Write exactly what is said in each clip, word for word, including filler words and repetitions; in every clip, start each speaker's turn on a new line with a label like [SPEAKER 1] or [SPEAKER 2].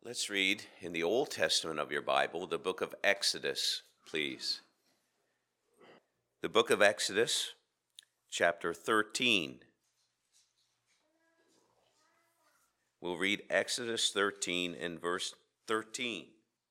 [SPEAKER 1] Let's read in the Old Testament of your Bible, the book of Exodus, please. The book of Exodus, chapter thirteen. We'll read Exodus thirteen and verse thirteen.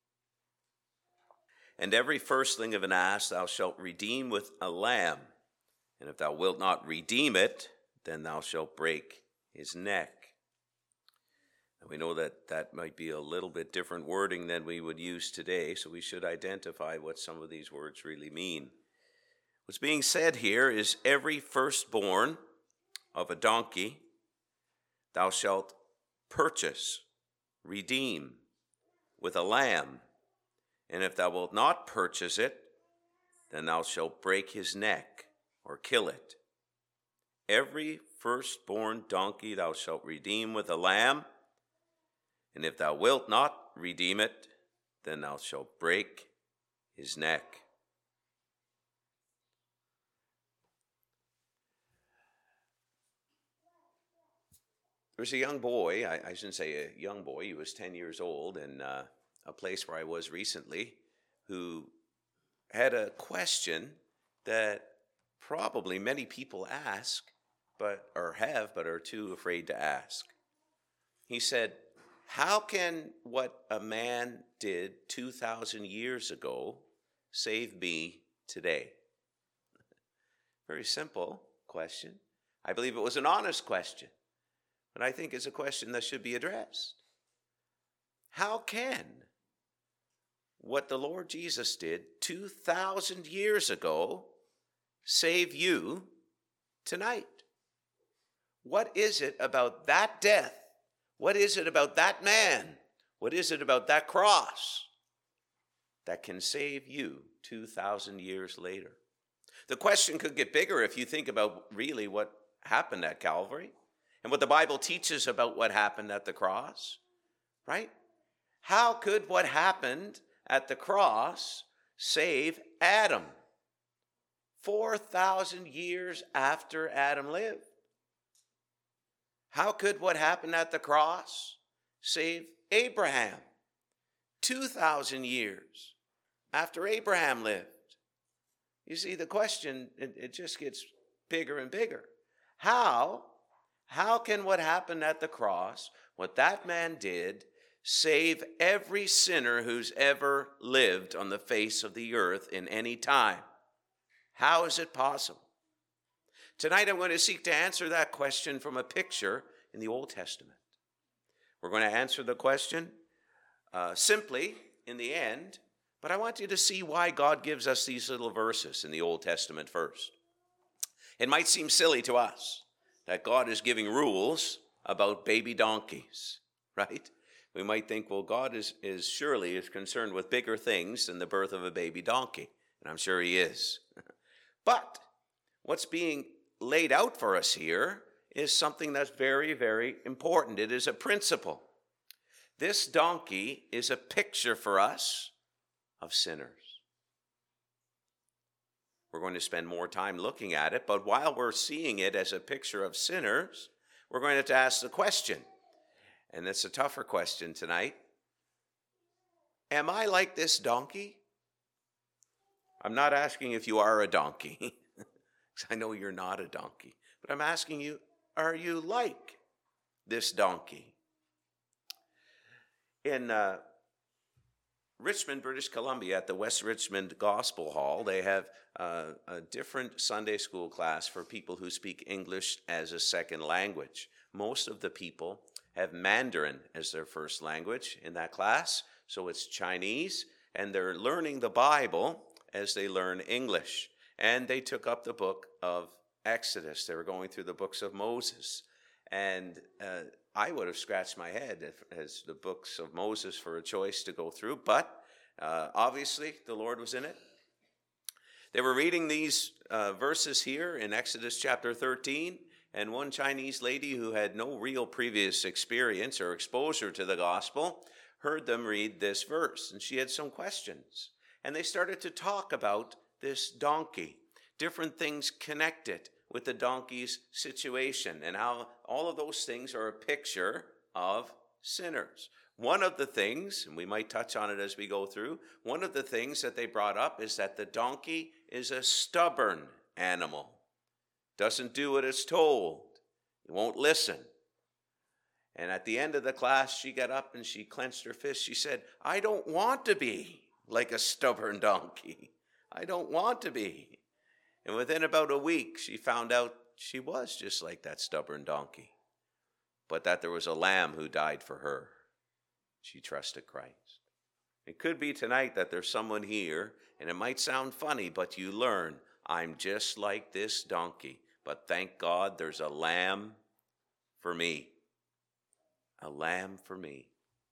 [SPEAKER 1] And every firstling of an ass thou shalt redeem with a lamb, and if thou wilt not redeem it, then thou shalt break his neck. And we know that that might be a little bit different wording than we would use today, so we should identify what some of these words really mean. What's being said here is every firstborn of a donkey thou shalt purchase, redeem with a lamb, and if thou wilt not purchase it, then thou shalt break his neck or kill it. Every firstborn donkey thou shalt redeem with a lamb, and if thou wilt not redeem it, then thou shalt break his neck. There was a young boy, I, I shouldn't say a young boy, he was ten years old in uh, a place where I was recently, who had a question that probably many people ask, but or have, but are too afraid to ask. He said, how can what a man did two thousand years ago save me today? Very simple question. I believe it was an honest question, but I think it's a question that should be addressed. How can what the Lord Jesus did two thousand years ago save you tonight? What is it about that death? What is it about that man? What is it about that cross that can save you two thousand years later? The question could get bigger if you think about really what happened at Calvary and what the Bible teaches about what happened at the cross, right? How could what happened at the cross save Adam four thousand years after Adam lived? How could what happened at the cross save Abraham two thousand years after Abraham lived? You see, the question, it, it just gets bigger and bigger. How, how can what happened at the cross, what that man did, save every sinner who's ever lived on the face of the earth in any time? How is it possible? Tonight I'm going to seek to answer that question from a picture in the Old Testament. We're going to answer the question uh, simply in the end, but I want you to see why God gives us these little verses in the Old Testament first. It might seem silly to us that God is giving rules about baby donkeys, right? We might think, well, God is, is surely is concerned with bigger things than the birth of a baby donkey, and I'm sure he is. But what's being laid out for us here is something that's very, very important. It is a principle. This donkey is a picture for us of sinners. We're going to spend more time looking at it, but while we're seeing it as a picture of sinners, we're going to have to ask the question, and it's a tougher question tonight. Am I like this donkey? I'm not asking if you are a donkey, because I know you're not a donkey. But I'm asking you, are you like this donkey? In uh, Richmond, British Columbia, at the West Richmond Gospel Hall, they have uh, a different Sunday school class for people who speak English as a second language. Most of the people have Mandarin as their first language in that class, so it's Chinese, and they're learning the Bible as they learn English. And they took up the book of Exodus. They were going through the books of Moses. And uh, I would have scratched my head if, as the books of Moses for a choice to go through. But uh, obviously, the Lord was in it. They were reading these uh, verses here in Exodus chapter thirteen. And one Chinese lady who had no real previous experience or exposure to the gospel heard them read this verse. And she had some questions. And they started to talk about this donkey, different things connected with the donkey's situation, and how all of those things are a picture of sinners. One of the things, and we might touch on it as we go through, one of the things that they brought up is that the donkey is a stubborn animal. Doesn't do what it's told. It won't listen. And at the end of the class, she got up and she clenched her fist. She said, I don't want to be like a stubborn donkey. I don't want to be. And within about a week, she found out she was just like that stubborn donkey, but that there was a lamb who died for her. She trusted Christ. It could be tonight that there's someone here, and it might sound funny, but you learn, I'm just like this donkey, but thank God there's a lamb for me. A lamb for me.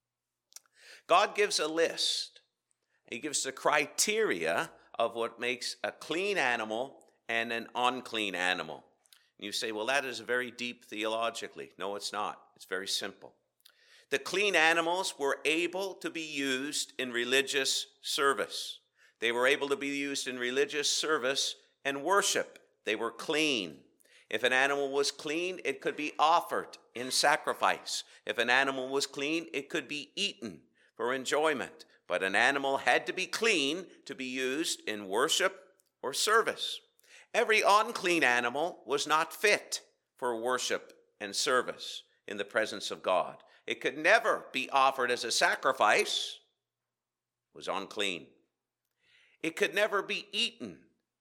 [SPEAKER 1] God gives a list. He gives the criteria of what makes a clean animal and an unclean animal. And you say, well, that is very deep theologically. No, it's not. It's very simple. The clean animals were able to be used in religious service. They were able to be used in religious service and worship. They were clean. If an animal was clean, it could be offered in sacrifice. If an animal was clean, it could be eaten for enjoyment. But an animal had to be clean to be used in worship or service. Every unclean animal was not fit for worship and service in the presence of God. It could never be offered as a sacrifice. It was unclean. It could never be eaten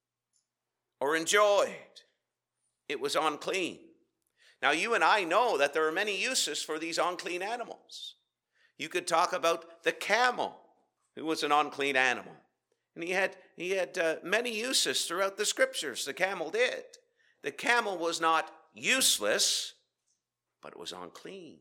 [SPEAKER 1] or enjoyed. It was unclean. Now, you and I know that there are many uses for these unclean animals. You could talk about the camel, who was an unclean animal. And he had, he had uh, many uses throughout the scriptures, the camel did. The camel was not useless, but it was unclean.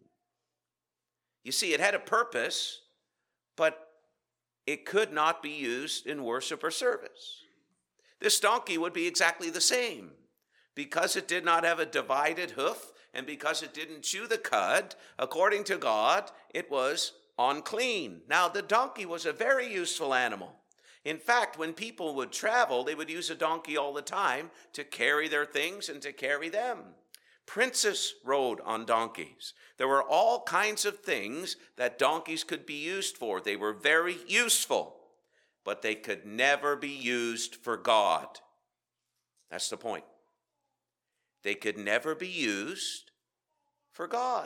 [SPEAKER 1] You see, it had a purpose, but it could not be used in worship or service. This donkey would be exactly the same. Because it did not have a divided hoof, and because it didn't chew the cud, according to God, it was unclean. Now, the donkey was a very useful animal. In fact, when people would travel, they would use a donkey all the time to carry their things and to carry them. Princes rode on donkeys. There were all kinds of things that donkeys could be used for. They were very useful, but they could never be used for God. That's the point. They could never be used for God.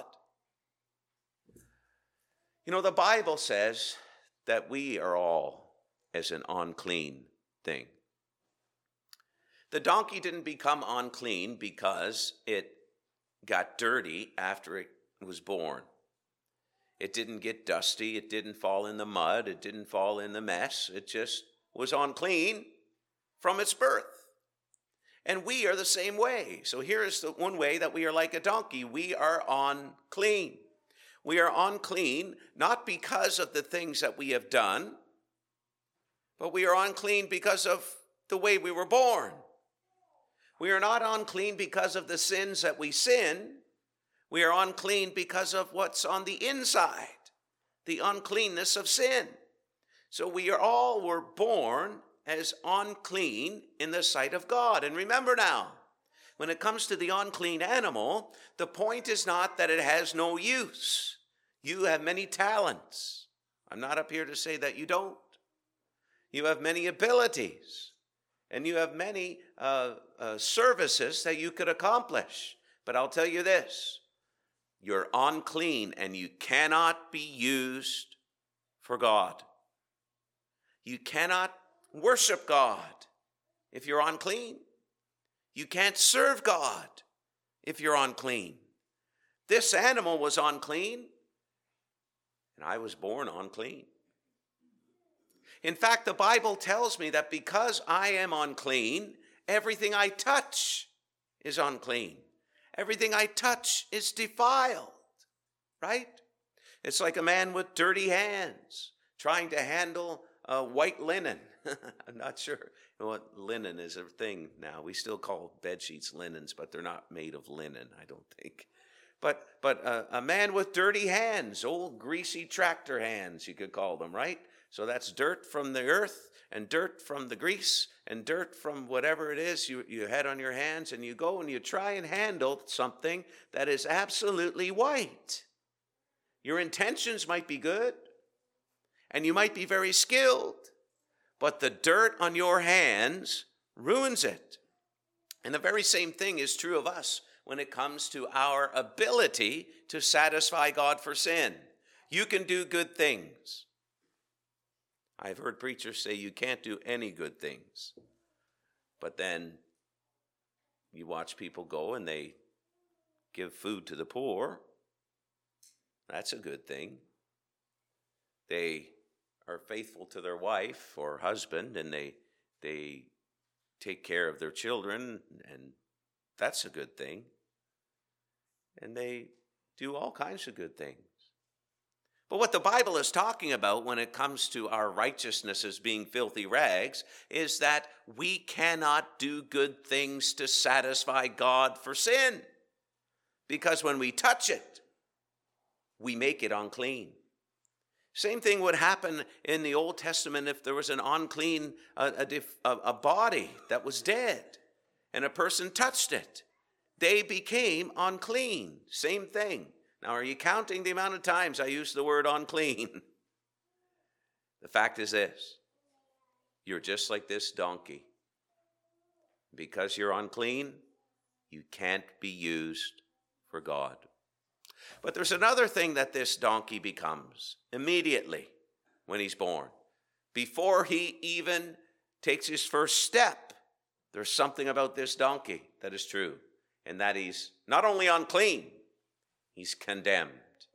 [SPEAKER 1] You know, the Bible says that we are all as an unclean thing. The donkey didn't become unclean because it got dirty after it was born. It didn't get dusty. It didn't fall in the mud. It didn't fall in the mess. It just was unclean from its birth. And we are the same way. So here is the one way that we are like a donkey. We are unclean. We are unclean not because of the things that we have done, but we are unclean because of the way we were born. We are not unclean because of the sins that we sin. We are unclean because of what's on the inside, the uncleanness of sin. So we are all were born as unclean in the sight of God. And remember now, when it comes to the unclean animal, the point is not that it has no use. You have many talents. I'm not up here to say that you don't. You have many abilities, and you have many uh, uh, services that you could accomplish. But I'll tell you this, you're unclean and you cannot be used for God. You cannot worship God if you're unclean. You can't serve God if you're unclean. This animal was unclean, and I was born unclean. In fact, the Bible tells me that because I am unclean, everything I touch is unclean. Everything I touch is defiled, right? It's like a man with dirty hands trying to handle uh, white linen. I'm not sure what linen is a thing now. We still call bed sheets linens, but they're not made of linen, I don't think. But but uh, a man with dirty hands, old greasy tractor hands, you could call them, right? So that's dirt from the earth and dirt from the grease and dirt from whatever it is you, you had on your hands, and you go and you try and handle something that is absolutely white. Your intentions might be good, and you might be very skilled, but the dirt on your hands ruins it. And the very same thing is true of us when it comes to our ability to satisfy God for sin. You can do good things. I've heard preachers say you can't do any good things. But then you watch people go and they give food to the poor. That's a good thing. They are faithful to their wife or husband, and they they take care of their children, and that's a good thing. And they do all kinds of good things. But what the Bible is talking about when it comes to our righteousness as being filthy rags is that we cannot do good things to satisfy God for sin. Because when we touch it, we make it unclean. Same thing would happen in the Old Testament if there was an unclean, a, a, a body that was dead, and a person touched it. They became unclean. Same thing. Now, are you counting the amount of times I use the word unclean? The fact is this: you're just like this donkey. Because you're unclean, you can't be used for God. But there's another thing that this donkey becomes immediately when he's born. Before he even takes his first step, there's something about this donkey that is true, and that he's not only unclean, he's condemned.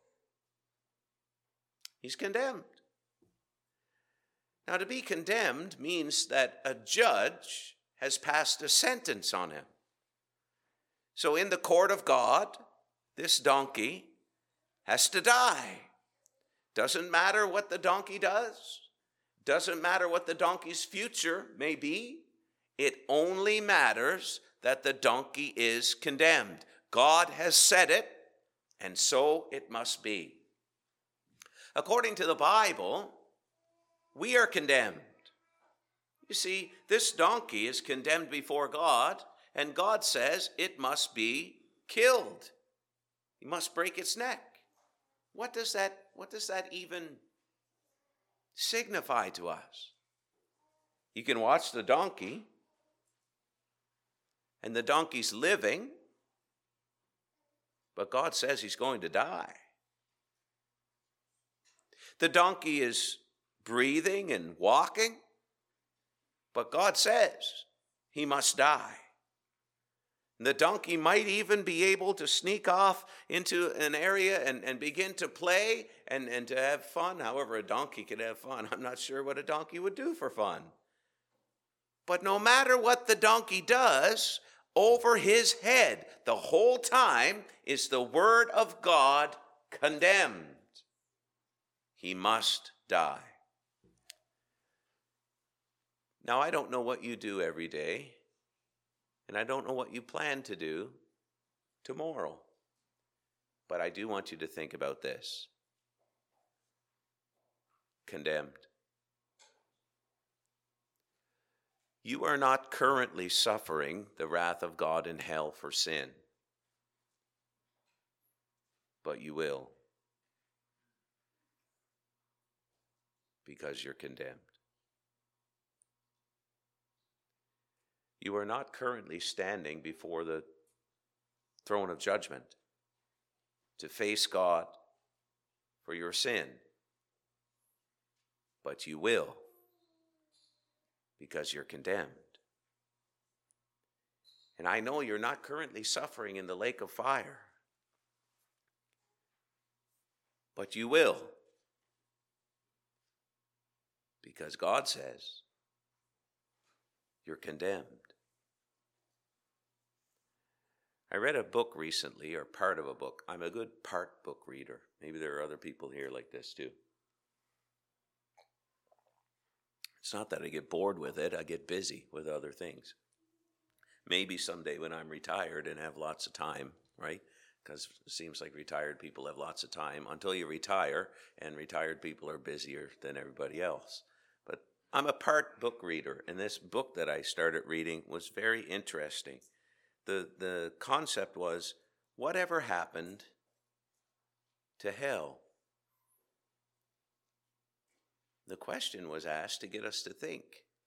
[SPEAKER 1] He's condemned. Now, to be condemned means that a judge has passed a sentence on him. So in the court of God, this donkey has to die. Doesn't matter what the donkey does. Doesn't matter what the donkey's future may be. It only matters that the donkey is condemned. God has said it, and so it must be. According to the Bible, we are condemned. You see, this donkey is condemned before God, and God says it must be killed. He must break its neck. What does that, what does that even signify to us? You can watch the donkey, and the donkey's living, but God says he's going to die. The donkey is breathing and walking, but God says he must die. The donkey might even be able to sneak off into an area and, and begin to play and, and to have fun. However, a donkey could have fun. I'm not sure what a donkey would do for fun. But no matter what the donkey does, over his head the whole time is the word of God condemned. He must die. Now, I don't know what you do every day, and I don't know what you plan to do tomorrow, but I do want you to think about this. Condemned. You are not currently suffering the wrath of God in hell for sin, but you will, because you're condemned. You are not currently standing before the throne of judgment to face God for your sin, but you will, because you're condemned. And I know you're not currently suffering in the lake of fire, but you will, because God says you're condemned. I read a book recently, or part of a book. I'm a good part book reader. Maybe there are other people here like this too. It's not that I get bored with it. I get busy with other things. Maybe someday when I'm retired and have lots of time, right? Because it seems like retired people have lots of time until you retire, and retired people are busier than everybody else. But I'm a part book reader, and this book that I started reading was very interesting. The, the concept was, whatever happened to hell? The question was asked to get us to think.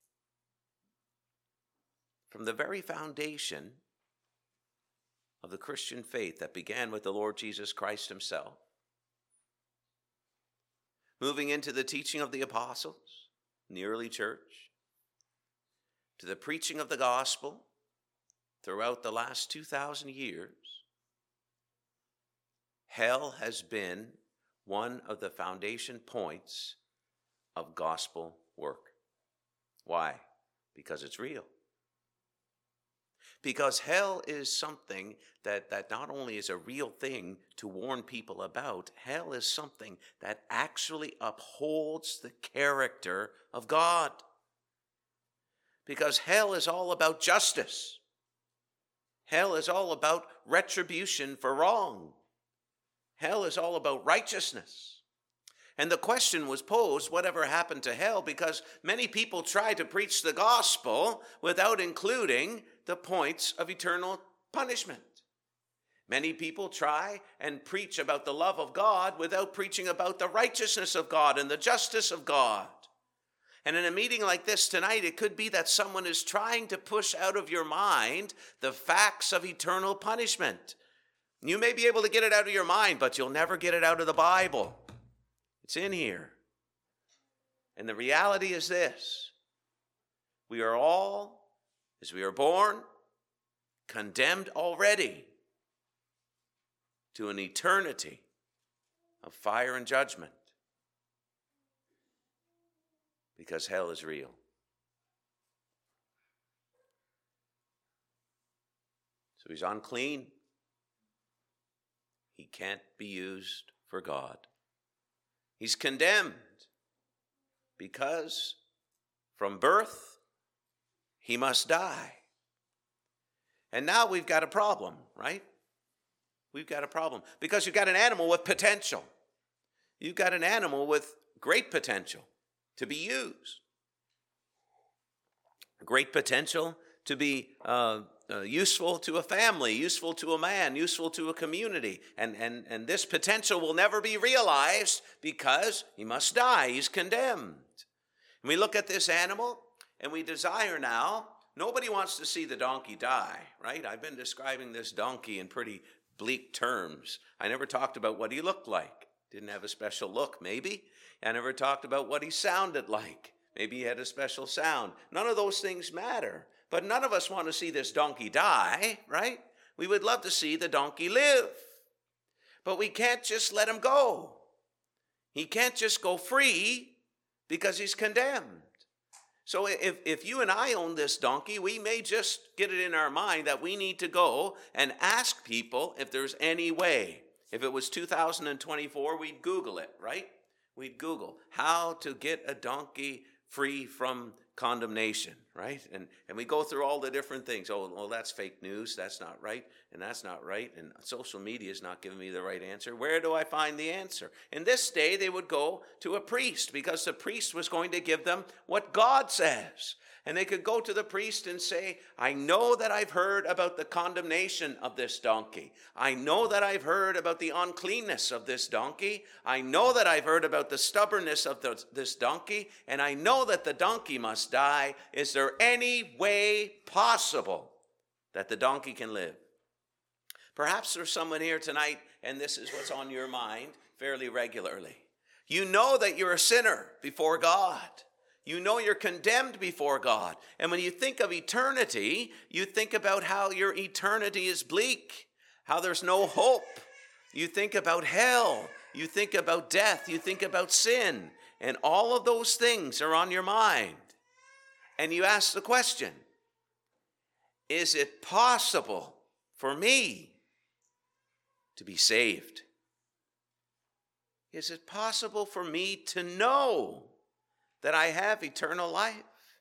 [SPEAKER 1] From the very foundation of the Christian faith that began with the Lord Jesus Christ himself, moving into the teaching of the apostles in the early church, to the preaching of the gospel throughout the last two thousand years, hell has been one of the foundation points of gospel work. Why? Because it's real. Because hell is something that, that not only is a real thing to warn people about, hell is something that actually upholds the character of God. Because hell is all about justice. Hell is all about retribution for wrong. Hell is all about righteousness. And the question was posed, whatever happened to hell? Because many people try to preach the gospel without including the points of eternal punishment. Many people try and preach about the love of God without preaching about the righteousness of God and the justice of God. And in a meeting like this tonight, it could be that someone is trying to push out of your mind the facts of eternal punishment. You may be able to get it out of your mind, but you'll never get it out of the Bible. It's in here. And the reality is this: we are all, as we are born, condemned already to an eternity of fire and judgment, because hell is real. So he's unclean. He can't be used for God. He's condemned because from birth he must die. And now we've got a problem, right? We've got a problem because you've got an animal with potential. You've got an animal with great potential to be used. Great potential to be uh, uh, useful to a family, useful to a man, useful to a community. And, and, and this potential will never be realized because he must die. He's condemned. And we look at this animal and we desire now, nobody wants to see the donkey die, right? I've been describing this donkey in pretty bleak terms. I never talked about what he looked like. Didn't have a special look, maybe. I never talked about what he sounded like. Maybe he had a special sound. None of those things matter. But none of us want to see this donkey die, right? We would love to see the donkey live. But we can't just let him go. He can't just go free because he's condemned. So if, if you and I own this donkey, we may just get it in our mind that we need to go and ask people if there's any way. If it was two thousand twenty-four, we'd Google it, right? We'd Google how to get a donkey free from condemnation, right? And and we go through all the different things. Oh, well, that's fake news. That's not right. And that's not right. And social media is not giving me the right answer. Where do I find the answer? In this day, they would go to a priest because the priest was going to give them what God says. And they could go to the priest and say, I know that I've heard about the condemnation of this donkey. I know that I've heard about the uncleanness of this donkey. I know that I've heard about the stubbornness of the, this donkey. And I know that the donkey must die. Is there any way possible that the donkey can live? Perhaps there's someone here tonight, and this is what's on your mind fairly regularly. You know that you're a sinner before God. You know you're condemned before God. And when you think of eternity, you think about how your eternity is bleak, how there's no hope. You think about hell. You think about death. You think about sin. And all of those things are on your mind. And you ask the question, is it possible for me to be saved? Is it possible for me to know that I have eternal life?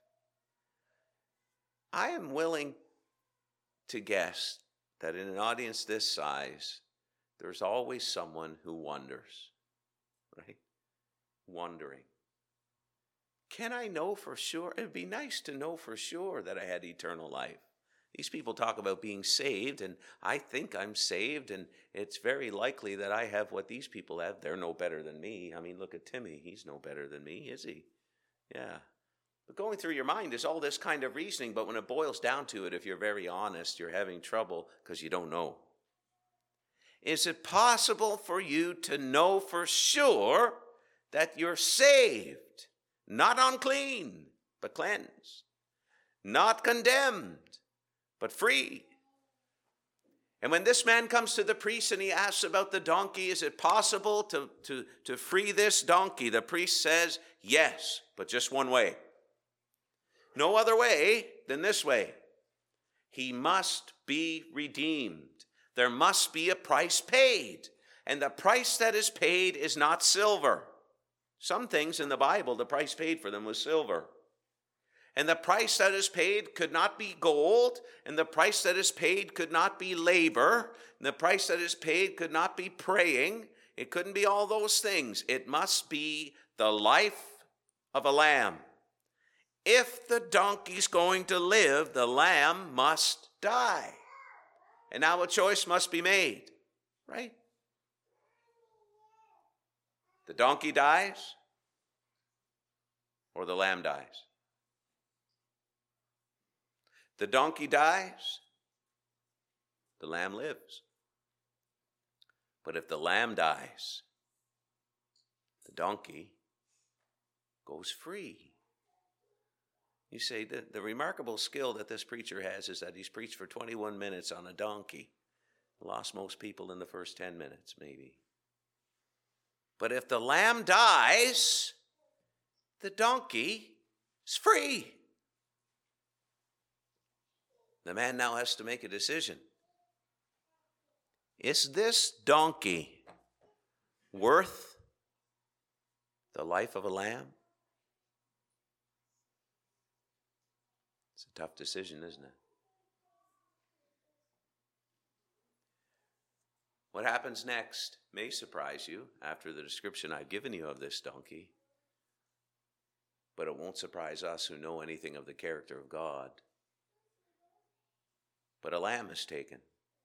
[SPEAKER 1] I am willing to guess that in an audience this size, there's always someone who wonders, right? Wondering. Can I know for sure? It'd be nice to know for sure that I had eternal life. These people talk about being saved, and I think I'm saved, and it's very likely that I have what these people have. They're no better than me. I mean, look at Timmy. He's no better than me, is he? Yeah. But going through your mind is all this kind of reasoning, but when it boils down to it, if you're very honest, you're having trouble because you don't know. Is it possible for you to know for sure that you're saved, not unclean, but cleansed, not condemned, but free? And when this man comes to the priest and he asks about the donkey, is it possible to, to, to free this donkey? The priest says, yes, but just one way. No other way than this way. He must be redeemed. There must be a price paid. And the price that is paid is not silver. Some things in the Bible, the price paid for them was silver. And the price that is paid could not be gold, and the price that is paid could not be labor, and the price that is paid could not be praying. It couldn't be all those things. It must be the life of a lamb. If the donkey's going to live, the lamb must die. And now a choice must be made, right? The donkey dies, or the lamb dies. The donkey dies, the lamb lives. But if the lamb dies, the donkey goes free. You say the, the remarkable skill that this preacher has is that he's preached for twenty-one minutes on a donkey. Lost most people in the first ten minutes, maybe. But if the lamb dies, the donkey is free. The man now has to make a decision. Is this donkey worth the life of a lamb? It's a tough decision, isn't it? What happens next may surprise you after the description I've given you of this donkey, but it won't surprise us who know anything of the character of God. But a lamb is taken,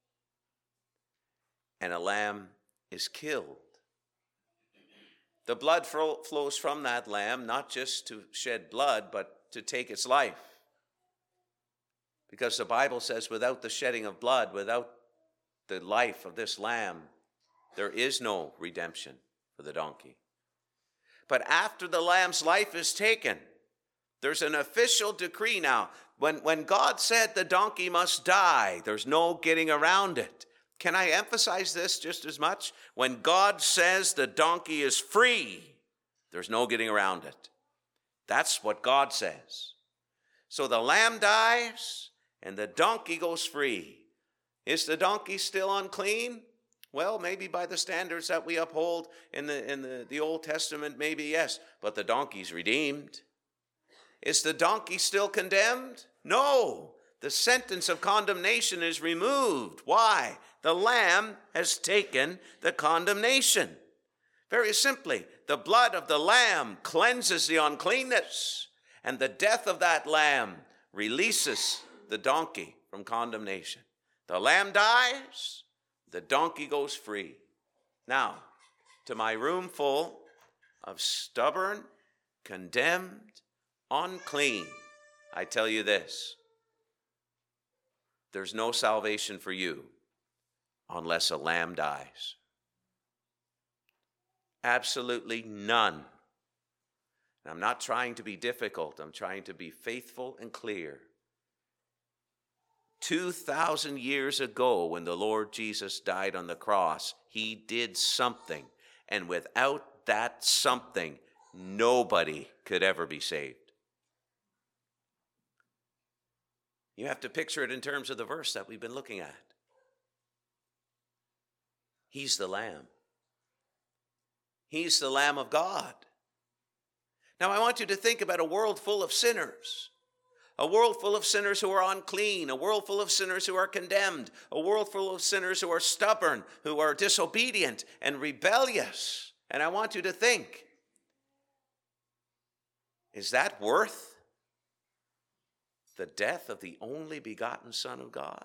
[SPEAKER 1] and a lamb is killed. The blood fro- flows from that lamb, not just to shed blood, but to take its life. Because the Bible says without the shedding of blood, without the life of this lamb, there is no redemption for the donkey. But after the lamb's life is taken, there's an official decree now. When, when God said the donkey must die, there's no getting around it. Can I emphasize this just as much? When God says the donkey is free, there's no getting around it. That's what God says. So the lamb dies and the donkey goes free. Is the donkey still unclean? Well, maybe by the standards that we uphold in the, in the, the Old Testament, maybe yes. But the donkey's redeemed. Is the donkey still condemned? No. The sentence of condemnation is removed. Why? The lamb has taken the condemnation. Very simply, the blood of the lamb cleanses the uncleanness, and the death of that lamb releases the donkey from condemnation. The lamb dies, the donkey goes free. Now, to my room full of stubborn, condemned, unclean, I tell you this: there's no salvation for you unless a lamb dies. Absolutely none. And I'm not trying to be difficult. I'm trying to be faithful and clear. Two thousand years ago, when the Lord Jesus died on the cross, he did something. And without that something, nobody could ever be saved. You have to picture it in terms of the verse that we've been looking at. He's the Lamb. He's the Lamb of God. Now I want you to think about a world full of sinners. A world full of sinners who are unclean. A world full of sinners who are condemned. A world full of sinners who are stubborn, who are disobedient and rebellious. And I want you to think, is that worth the death of the only begotten Son of God?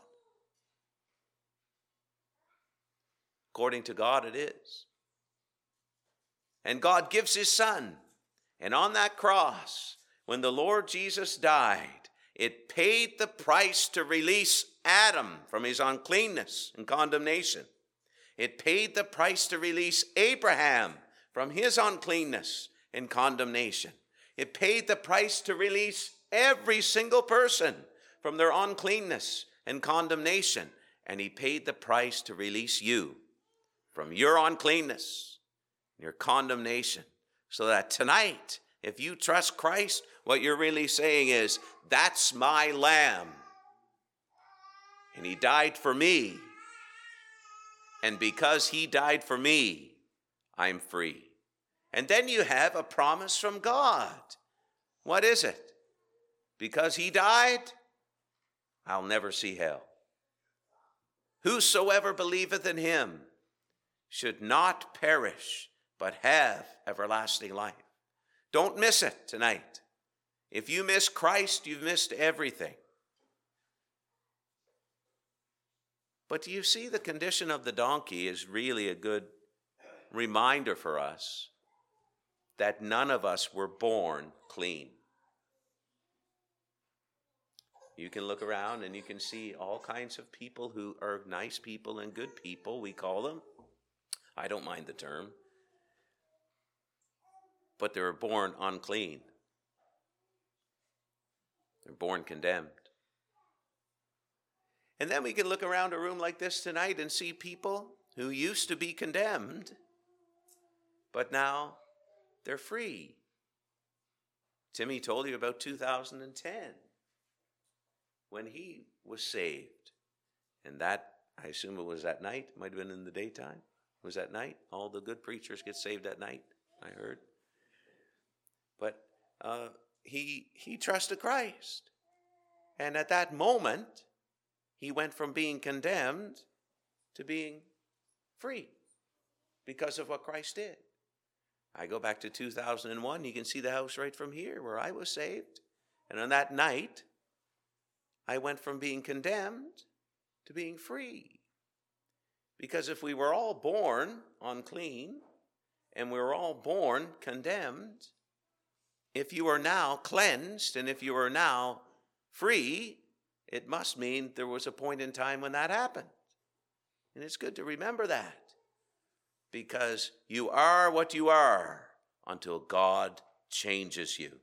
[SPEAKER 1] According to God, it is. And God gives his Son. And on that cross, when the Lord Jesus died, it paid the price to release Adam from his uncleanness and condemnation. It paid the price to release Abraham from his uncleanness and condemnation. It paid the price to release every single person from their uncleanness and condemnation. And he paid the price to release you from your uncleanness, your condemnation, so that tonight, if you trust Christ, what you're really saying is, that's my lamb. And he died for me. And because he died for me, I'm free. And then you have a promise from God. What is it? Because he died, I'll never see hell. Whosoever believeth in him should not perish, but have everlasting life. Don't miss it tonight. If you miss Christ, you've missed everything. But do you see the condition of the donkey is really a good reminder for us that none of us were born clean. You can look around and you can see all kinds of people who are nice people and good people, we call them. I don't mind the term. But they were born unclean. They're born condemned. And then we can look around a room like this tonight and see people who used to be condemned, but now they're free. Timmy told you about two thousand ten when he was saved. And that, I assume it was at night, might have been in the daytime. It was at night. All the good preachers get saved at night, I heard. But uh, he he trusted Christ. And at that moment, he went from being condemned to being free because of what Christ did. I go back to two thousand one. You can see the house right from here where I was saved. And on that night, I went from being condemned to being free. Because if we were all born unclean and we were all born condemned, if you are now cleansed and if you are now free, it must mean there was a point in time when that happened. And it's good to remember that. Because you are what you are until God changes you.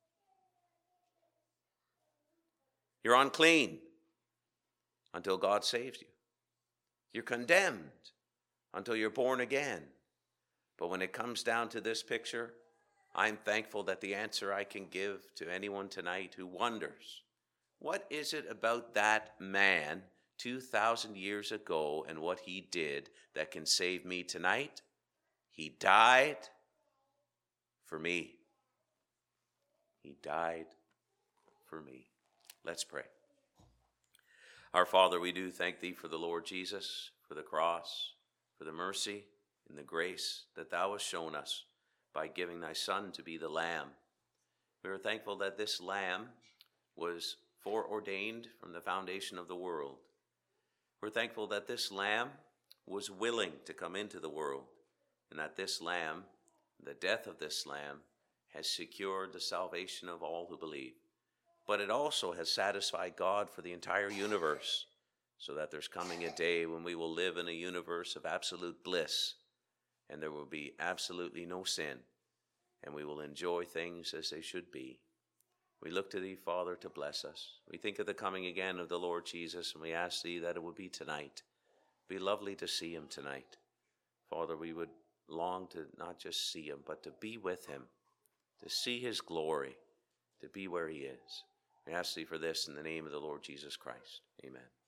[SPEAKER 1] You're unclean until God saves you. You're condemned until you're born again. But when it comes down to this picture, I'm thankful that the answer I can give to anyone tonight who wonders, what is it about that man two thousand years ago and what he did that can save me tonight? He died for me. He died for me. Let's pray. Our Father, we do thank thee for the Lord Jesus, for the cross, for the mercy and the grace that thou hast shown us by giving thy Son to be the Lamb. We are thankful that this Lamb was foreordained from the foundation of the world. We're thankful that this Lamb was willing to come into the world, and that this Lamb, the death of this Lamb, has secured the salvation of all who believe. But it also has satisfied God for the entire universe, so that there's coming a day when we will live in a universe of absolute bliss, and there will be absolutely no sin, and we will enjoy things as they should be. We look to thee, Father, to bless us. We think of the coming again of the Lord Jesus, and we ask thee that it would be tonight. It'd be lovely to see him tonight. Father, we would long to not just see him, but to be with him, to see his glory, to be where he is. We ask thee for this in the name of the Lord Jesus Christ. Amen.